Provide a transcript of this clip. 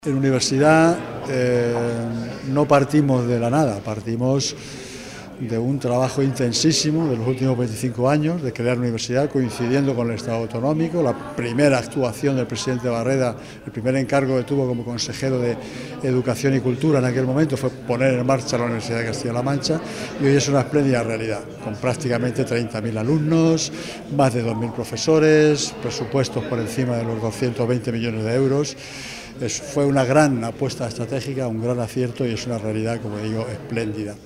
En universidad no partimos de la nada, partimos de un trabajo intensísimo de los últimos 25 años de crear universidad coincidiendo con el Estado autonómico. La primera actuación del presidente Barreda, el primer encargo que tuvo como consejero de Educación y Cultura en aquel momento fue poner en marcha la Universidad de Castilla-La Mancha, y hoy es una espléndida realidad, con prácticamente 30.000 alumnos, más de 2.000 profesores, presupuestos por encima de los 220 millones de euros. Fue una gran apuesta estratégica, un gran acierto, y es una realidad, como digo, espléndida.